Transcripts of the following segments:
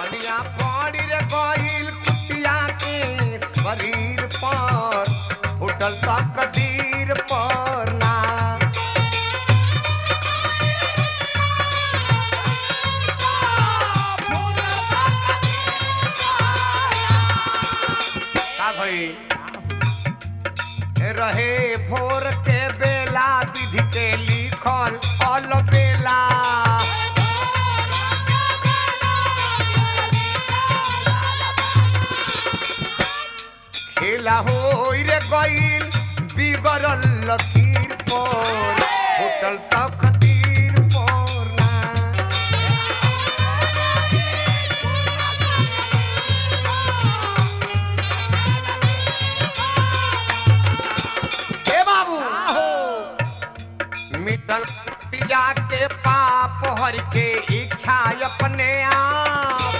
पनिया पड़ी रे गइल कुतिया के शरीर पर फुटल तकदीर पर ना भाई रहे भोर के बेला विधि के लिखल अलबेला खेला हो रे गइल बिगड़ल लकीर पर होटल तकदीर पर ना मिटल पिया के पाप हर के इच्छा अपने आप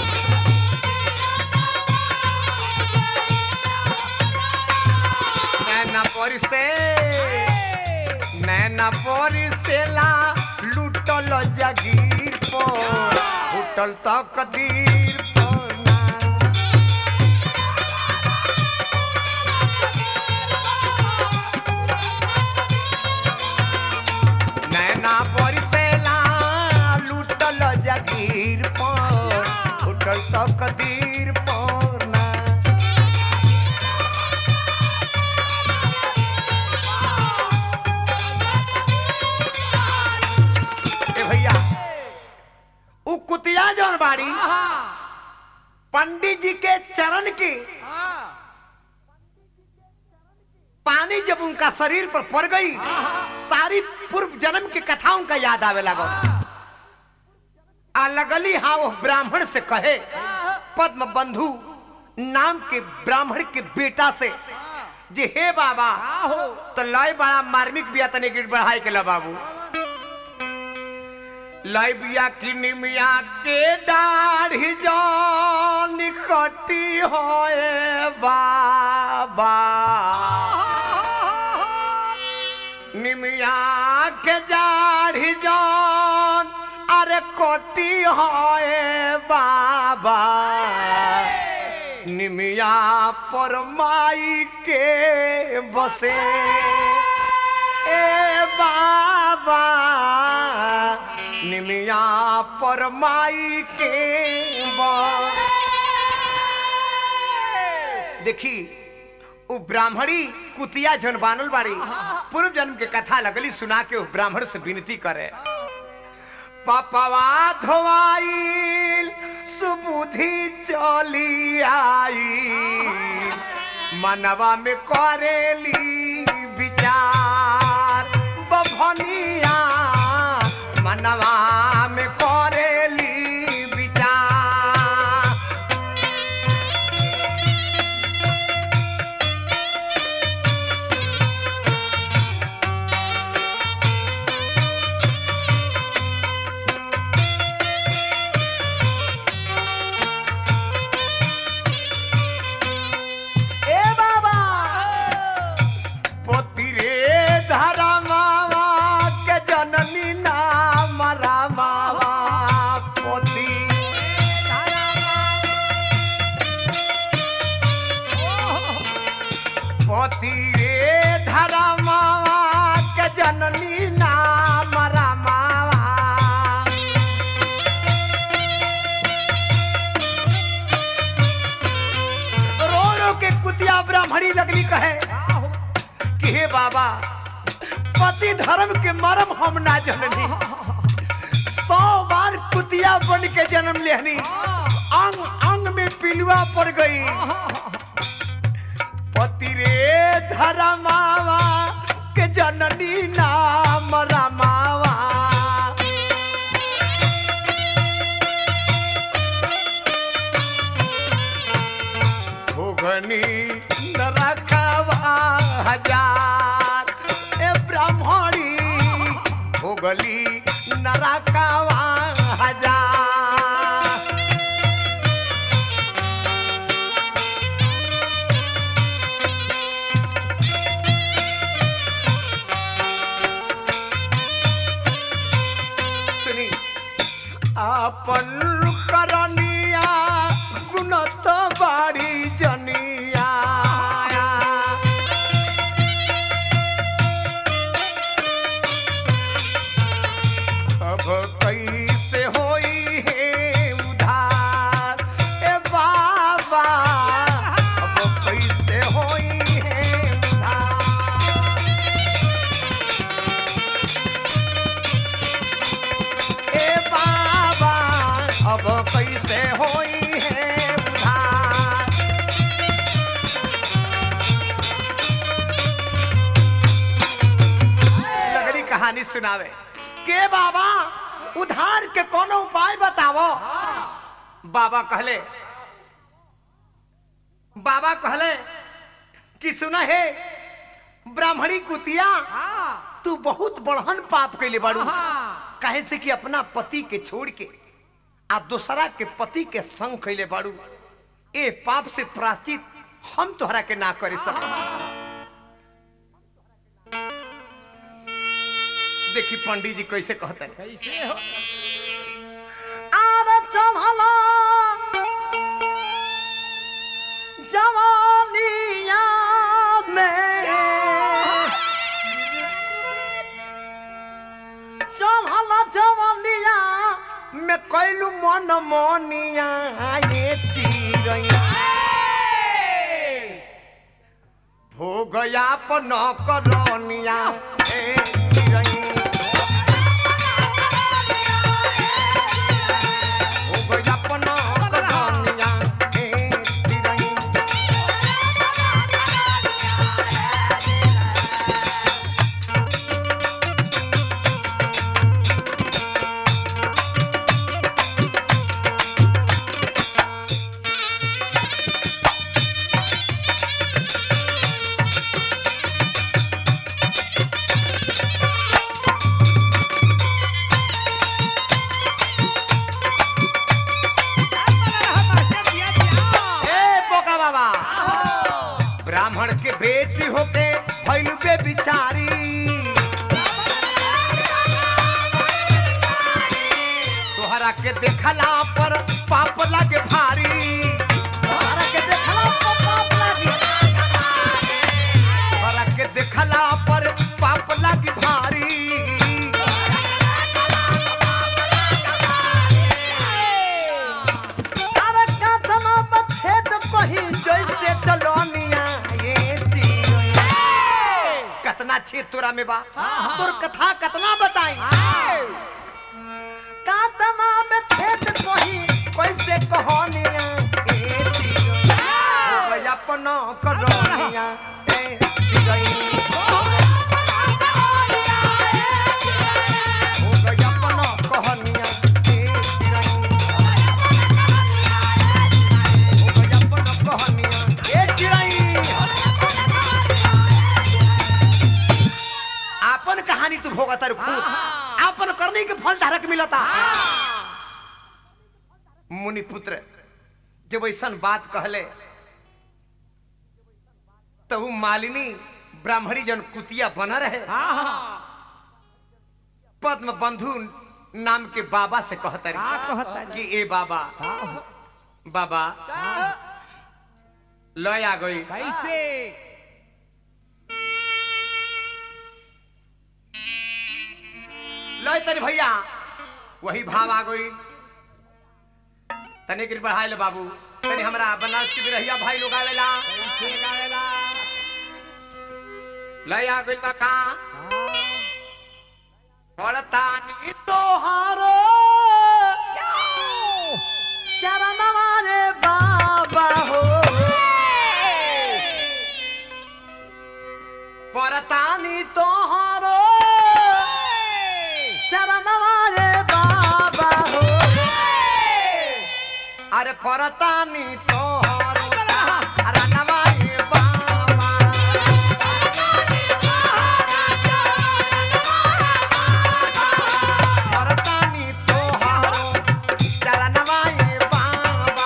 नैना परिसेला लूटल जगीर पर लूटल तकदीर पर ना नैना परिसेला लूटल जगीर पर लूटल तकदीर पर ना भैया उ कुतिया जौन बाड़ी पंडित जी के चरण के पानी जब उनका शरीर पर पड़ गई सारी पूर्व जन्म की कथा उनका याद आवे लगा आ लगली हाँ वो ब्राह्मण से कहे पद्म बंधु नाम के ब्राह्मण के बेटा से जे हे बाबा तो लय बड़ा मार्मिक बिया तने गिर बढ़ाई के ला बाबू लय बिया की निमिया के दाढ़ी जान कटी होए बाबा निमिया के दाढ़ी जान अरे कटी होए बाबा निमिया पर माई के बसे ए बाबा निमिया पर माई के देखी उ ब्राह्मणी कुतिया जन बानल बाड़ी पूर्व जन्म के कथा लगली सुना के उ ब्राह्मण से विनती करे पापवा धोवाइल सुबुद्धि चली आई मनवा में करेली विचार बभनिया मनवा में करेली विचार ए बाबा पोती रे धरा मावा के जननी नाम रामा पोती पोती रे धरा मावा के जननी नाम रामा रो रो के कुतिया ब्राह्मणी लगली कहे कि हे बाबा पति धर्म के मर्म हम ना जननी 100 बार कुतिया बन के जन्म लेहनी अंग अंग में पिलुआ पड़ गई पति रे धर्मावा के जननी नाम रमावा भोगनी नरकवा हजार ए ब्राह्मणी भोगली नरकवा हजार सुनी अपन करनिया गुनत बारी जनिया अब कैसे होई है उधार ए बाबा अब कैसे होई है उधार ए बाबा अब कैसे होई है उधार लगरी कहानी सुनावे के बाबा उधार के कोनो उपाय बतावो बाबा कहले कि सुना है ब्राह्मणी कुतिया तू बहुत बड़हन पाप कैले बाड़ू काहे से कि अपना पति के छोड़ के आ दूसरा के पति के संग कैले बाड़ू ए पाप से प्रायश्चित हम तोहरा के ना करे सक देखी पंडित जी कैसे कहते हैं कैसे हो आर चढ़ला जवानिया में चढ़ला जवानिया में कैलू मन मोनिया ये चिरैया भोग यापन करनिया ए चिरैया ब्राह्मण के बेटी होके भइलू बे बिचारी तोहरा के देखला पर पाप लागे भारी तोहरा के देखला पर पाप लागे तोहरा के देखला पर पाप लागे भारी अरे कातना बछेद कही जैसे चलोनिया कतना छेद तोरा में बा तोर कथा कतना बताई कातना में छेद कही कैसे कहानिया ए अपन करोनिया ए कहानी तू भोगा तारू खुद आपन करने के फल धारक मिलता मुनि पुत्र जब ऐसा बात कहले तब मालिनी ब्राह्मणी जन कुतिया बना रहे पद्म बंधु नाम के बाबा से कहता कि ए बाबा बाबा लय आ गई कैसे लय तनी भैया वही भाव आ गई तने के बढ़ाए ले बाबू तनी हमरा बनारस के बिरहिया भाई लोग आवेला कैसे गावेला लय आ गई बका पड़तानी तोहारो चरणवा रे बाबा हो पड़तानी तोहारो चरणवा रे बाबा हो अरे पड़तानी तोहारो चरणवा रे बाबा पड़तानी तोहारो चरणवा रे बाबा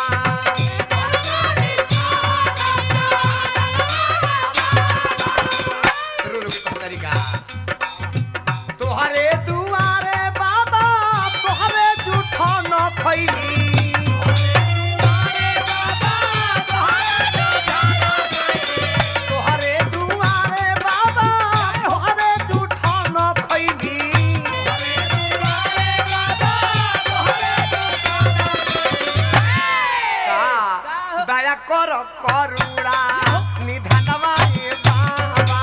रुरु के तरीका तोहरे दुआरे बाबा तोहरे झूठो न खैली कर करुणा निधनवा ए बाबा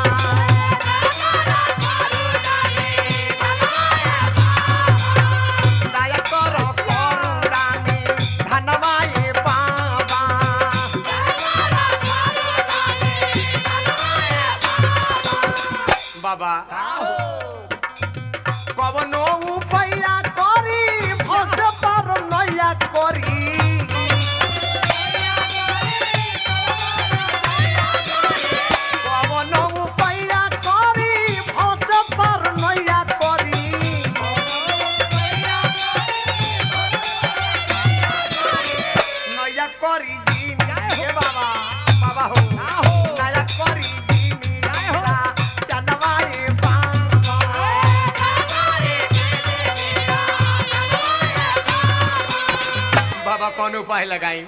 दया कर करुणा निधनवा ए बाबा बाबा कवनो उपाया करी फस पर नया करी कवनो उपाया करी फस पर नया करी नया करी जी हे बाबा बाबा हो नया करी जी मेरा चनवा ए बाबा कौन उपाय लगाई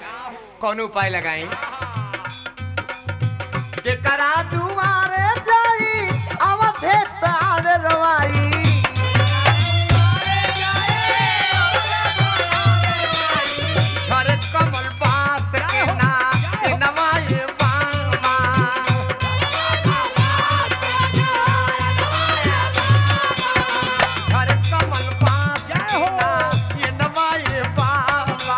के करा दुआरे जाई अवधे सावे रवाई हर कमल पास के ना के नवाए बाबा हर कमल पास के ना ये नवाए बाबा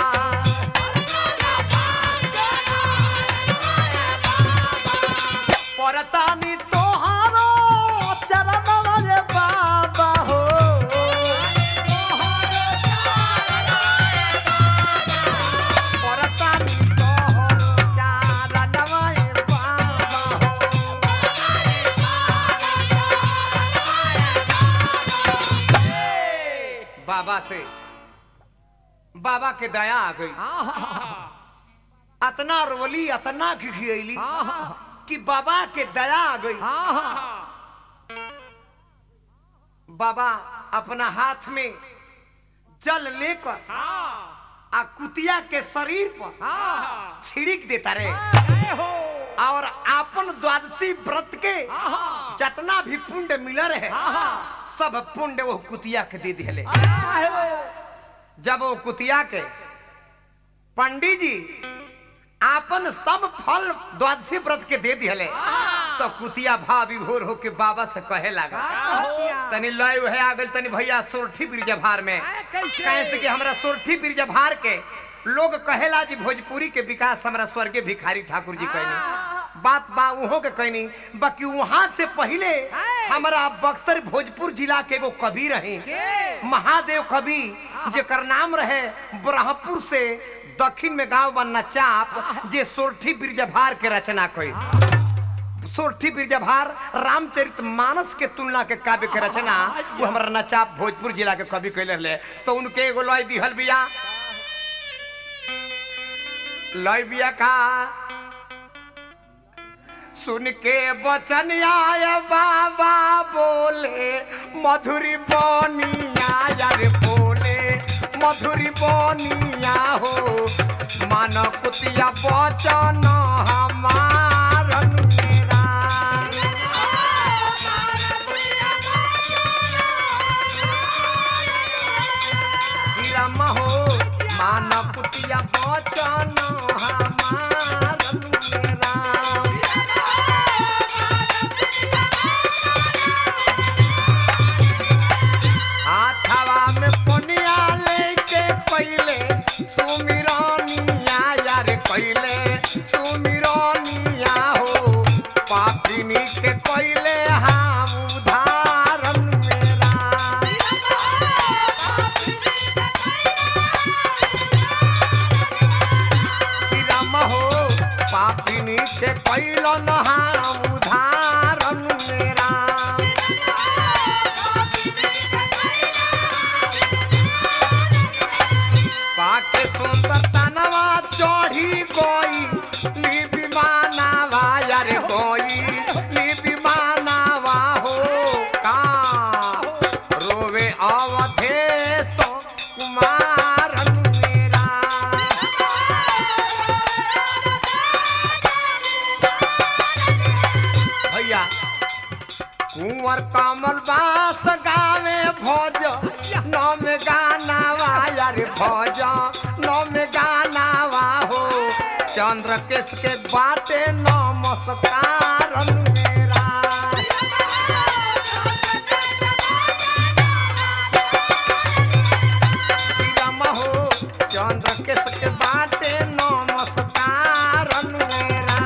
परतानी तोहारो चरणवा रे बाबा हो परतानी तोहारो चरणवा रे बाबा बाबा से बाबा के दया आ गई अतना रोली अतना खिखियली कि बाबा के दया आ गई बाबा अपना हाथ में जल लेकर आ कुतिया के शरीर पर छिड़क देता रे और आपन द्वादशी व्रत के जितना भी पुण्य मिल रहे सब पुण्य वो कुतिया के दे दिले जब वो कुतिया के पंडित जी आपन सब फल द्वादशी व्रत के दे दिले तो कुतिया भाव विभोर होके बाबा से कहे लगा तनी लय है आ गई तनी भैया सोरठी बिरजभार में कैसे कि हमरा सोरठी बिरजभार के लोग कहेला जी भोजपुरी के विकास हमरा स्वर्गीय भिखारी ठाकुर जी कहनी बात बा उहो के कहनी बाकी वहां से पहले हमरा बक्सर भोजपुर जिला के एगो कवि रहे महादेव कवि जेकर नाम रहे ब्रह्मपुर से दक्षिण में गांव बनना चाप जे सोरठी बिरजभार के रचना कई सोरठी बिरजभार रामचरित मानस के तुलना के काव्य के रचना वो हमारा नचाप भोजपुर जिला के कवि कैले रहे तो उनके एगो लय दिहल बिया लय बिया का सुन के बचन आया बाबा बोले मधुरी बनिया यार बोले मधुरी बनिया हो मान कुतिया बचन हमार मेरा गिरम हो मान कुतिया बचन हमार मेरा हाथवा में पुनिया लेके पहले सुमिरनिया यार पहले सुमिरनिया हो पापिनी के पहले हम उदाहरण मेरा राम हो पापिनी के पहले न हम उदाहरण मेरा पाके सुंदर तनवा चढ़ी गोई ली विमानवा यार गोई ली विमानवा हो का रोवे अवधेश कुमार मेरा भैया कुंवर कमल बास गावे भोज नम गानावा यार भोज नम गानावा हो चंद्र केस के बाटे नमस्कार मेरा राम हो चंद्र केस के बाटे नमस्कार मेरा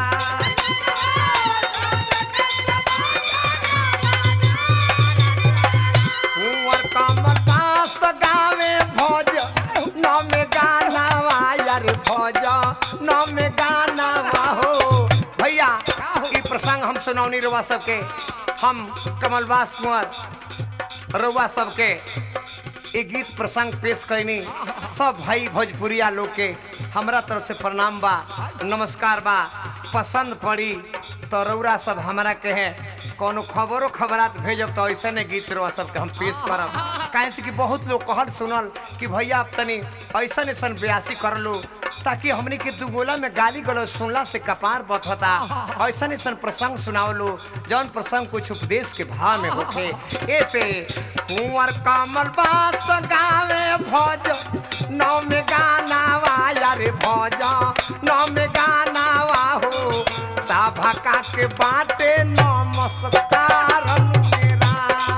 कुंवर कमल दास गावे भोज न में गाना यार भोज न में गाना हो भैया ई प्रसंग हम सुनौनी रउआ सबके हम कमलवास कुंवर रउआ सबके ये गीत प्रसंग पेश कैनी सब भाई भोजपुरिया लोग के हमरा तरफ से प्रणाम बा नमस्कार बा पसंद पड़ी तो रउरा सब हमरा के है कोनो खबरों खबरात भेजब तो ऐसे ने गीत रउआ सबके हम पेश करब काहे से कि बहुत लोग कहल सुनल कि भैया अब तनी ऐसा ऐसन ब्यासी कर लो ताकि हमने के दुगोला में गाली गलौज सुनला से कपार बथता ऐसा ऐसन प्रसंग सुनाओ लो जौन प्रसंग कुछ उपदेश के भाव में होखे ऐसे कुंवर कमल बास गावे भोज नौ में गाना वाया रे भोज नौ में गाना हो साभा का के बाटे नमस्कार मेरा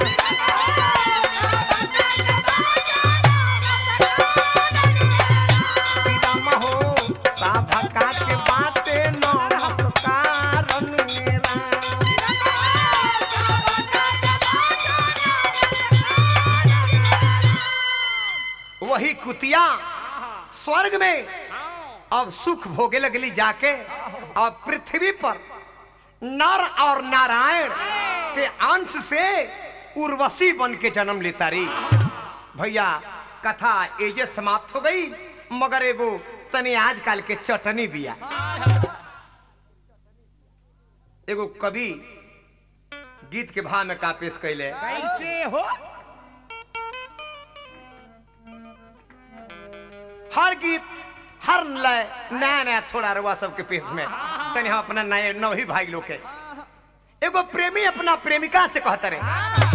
राम हो साभा का के बाटे नमस्कार मेरा वही कुतिया स्वर्ग में अब सुख भोगे लगली जाके अब पृथ्वी पर नर और नारायण के अंश से उर्वशी बन के जन्म लेता रही भैया कथा एजे समाप्त हो गई मगर एगो तनी आजकल के चटनी बिया एगो कवि गीत के भाव में का पेश कैले कैसे हो हर गीत हर लय नया नया थोड़ा रुआ सबके पेश में तनी हम अपना नए नौही भाई लोग के एगो प्रेमी अपना प्रेमिका से कहता रहे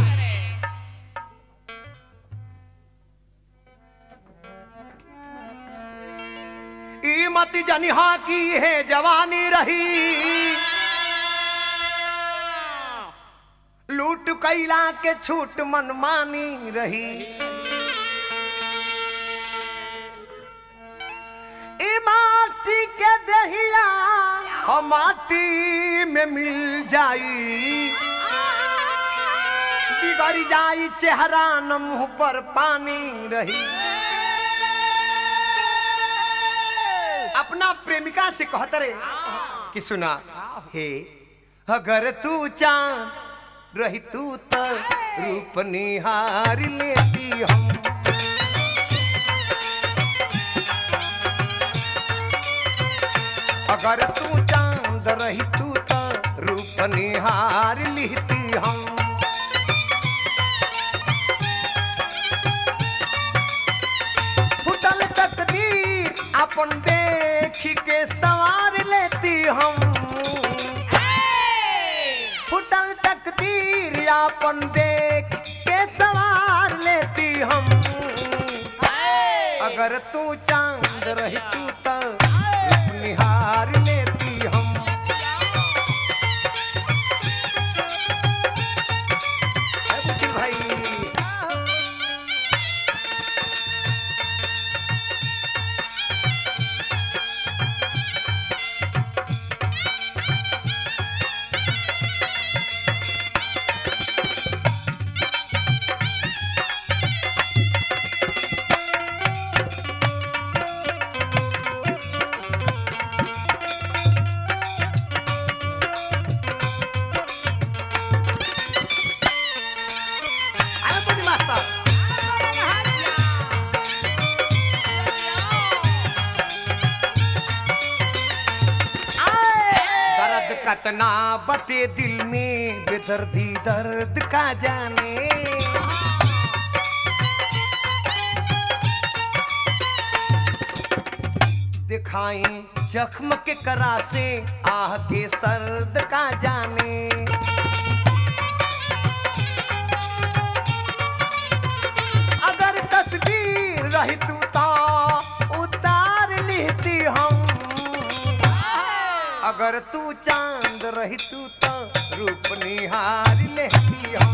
ई मती जनिहा की है जवानी रही लूट कैला के छूट मनमानी रही माटी के दहिया हम माटी में मिल जाई बिगड़ जाई चेहरा न मुंह पर पानी रही अपना प्रेमिका से कहते रहे कि सुना हे अगर तू चांद रही तू तो रूप निहार लेती हम अगर तू चांद रही तू तो रूप निहार लिहती हम फुटल तकदीर अपन देख के सवार लेती हम फुटल तकदीर अपन देख के सवार लेती हम अगर तू चांद रही तू तो निहार लेती हम भाई कतना बटे दिल में बेदर्दी दर्द का जाने दिखाई जख्म के करा से आह के सर्द का जाने अगर तस्वीर रही तू तो उतार लेती हम अगर तू चांद रही तू तो रूप निहार लेती हम।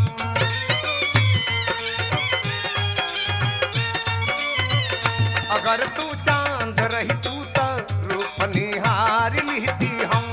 अगर तू चांद रही तू तो रूप निहार लेती हम।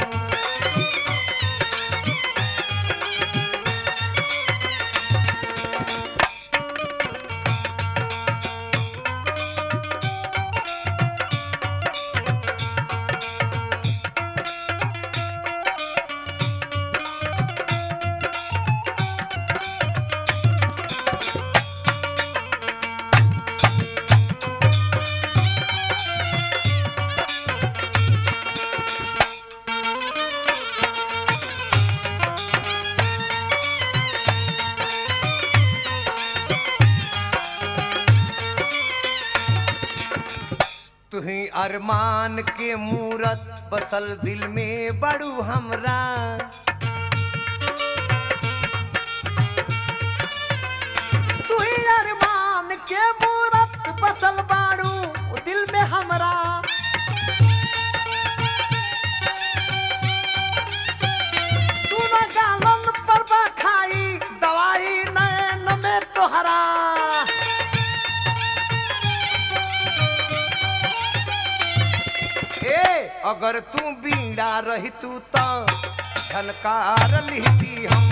तुही अरमान के मूरत बसल दिल में बड़ू हमरा। तुही अरमान के मूरत बसल बाड़ू दिल में हमरा। तू न गालन पर खाई दवाई नैन में तोहरा। अगर तू बीड़ा रही तू तो झनकार लिहती हम।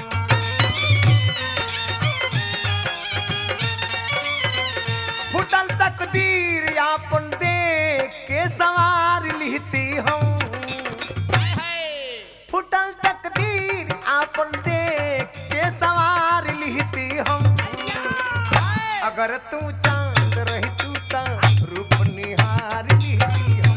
फुटल तकदीर यापन देख के सवार लिहती हम। फुटल तकदीर आपन देख के सवार लिहती हम। अगर तू चांद रही तू तो रूप निहार लिहती हम।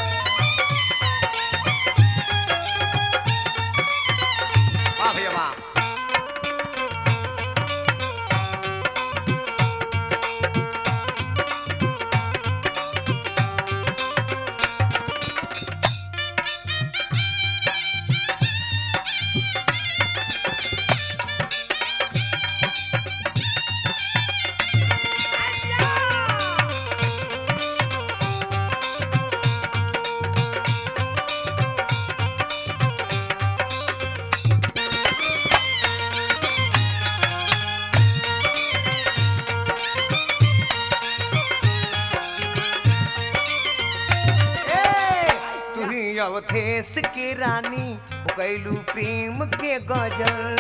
अवधेश के रानी कैलू प्रेम के गजल।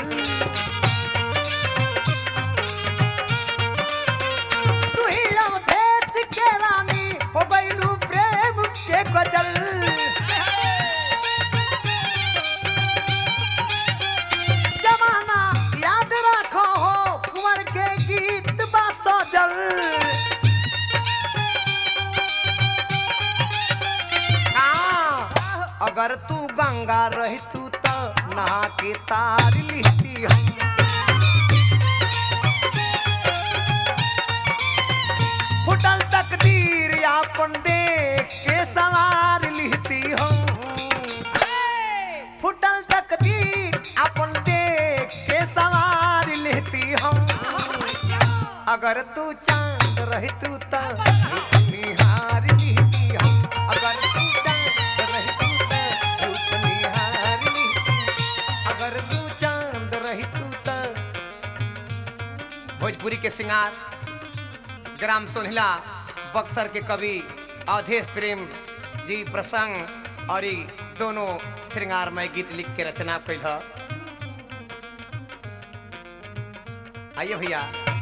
तू ही अवधेश के रानी हो कैलू प्रेम के गजल। जमाना याद रखो हो कुंवर के गीत बा सजल। अगर तू गंगा रही तू तो नहा के तार लिहती हम। फुटल तकदीर यापन देख के सवार लिहती हम। फुटल तकदीर अपन देख के सवार लिहती हम। अगर तू चांद रही तू तो निहार लिहती हम। अगर तू चांद रही तू अगर तू चांद रही तू तो। भोजपुरी के सिंगार ग्राम सोनहिला बक्सर के कवि अवधेश प्रेम जी प्रसंग और दोनों श्रृंगारमय गीत लिख के रचना कैल। आइए भैया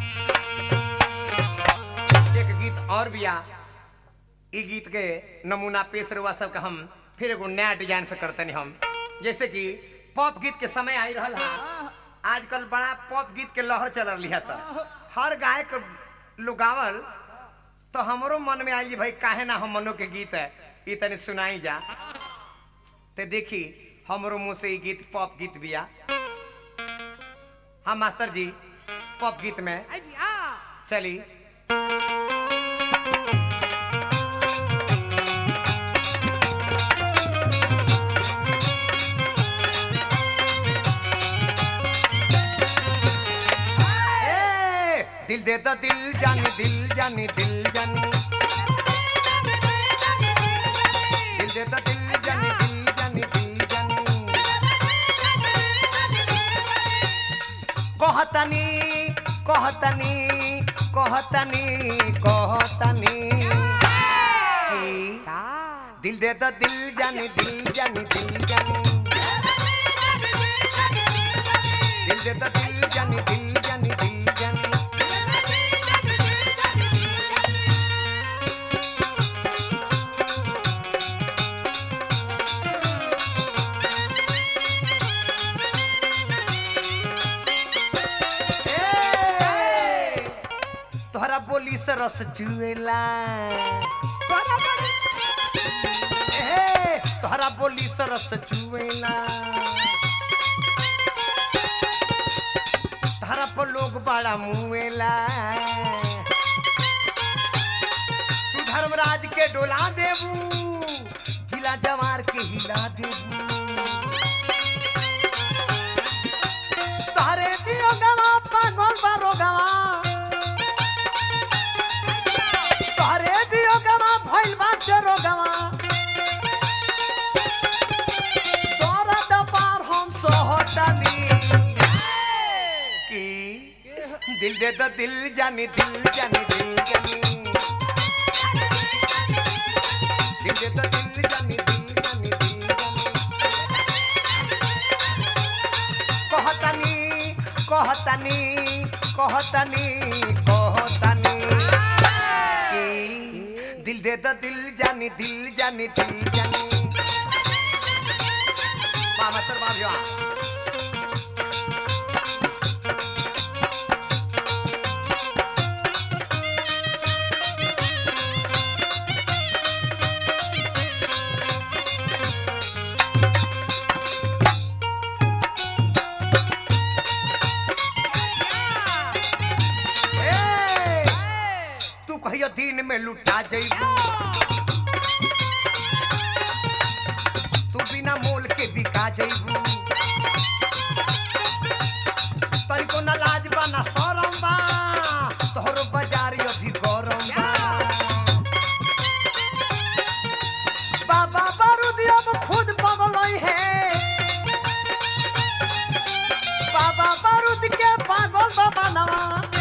एक गीत और भी आ। ई गीत के नमूना पेश रुआ सबका हम फिर एगो नया डिजाइन से करते हम। जैसे कि पॉप गीत के समय आई रहल है। आजकल बड़ा पॉप गीत के लहर चल रही है सर। हर गायक लोग गावल तो हमरो मन में आई भाई काहे ना हम मनो के गीत है ये तनी सुनाई जा। ते देखी हमरो मुंह से ये गीत पॉप गीत भी आ। हाँ मास्टर जी पॉप गीत में चली। दिल दे दा दिल जानी दिल जानी दिल जानी। दिल दे दा दिल जानी दिल जानी दिल जानी। कहतनी कहतनी कहतनी कहतनी कि दिल दे तो दिल जानी दिल जानी दिल जानी दिल दे तो दिल जानी दिल जानी दिल जानी तोहरा बोली से रस चुएला तोहरा बोली से रस चुएला तोहरा पर लोग बड़ा मुएला तू धर्मराज के डोला देबू जिला जवार के हिला देबू तोहरे पियो गवा पागल बारो गवा भइल बाटे रोगवा दर्द पार हम सहतनी कि दिल दे तो दिल जानी दिल जानी दिल जानी दिल दे तो दिल जानी दिल जानी दिल जानी कहतनी कहतनी कहतनी कहतनी दिल दे तो दिल जानी दिल जानी दिल जानी मास्टर बाबू तू कहियो दिन में लुटा जइबू तू बिना मोल के बिका जइबू तनिको न लाज बा न शरम बा तोहरो बाजार अभी गरम बा बाबा बारूद अब खुद पगलई है बाबा बारूद के पागल बाबा नवा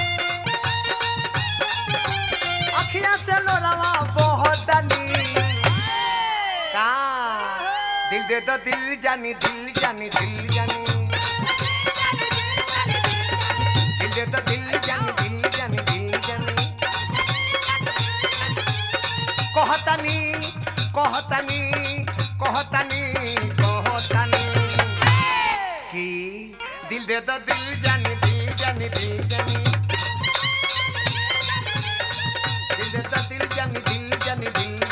अखियां से लोरावा बहुत का दिल दे तो दिल जानी दिल जानी दिल जानी दिल दे तो दिल जानी दिल जानी दिल जानी कहतनी कहतनी कहतनी कहतनी कि दिल दे तो दिल जानी दिल जानी दिल जानी दिल दे तो दिल जानी दिल जानी दिल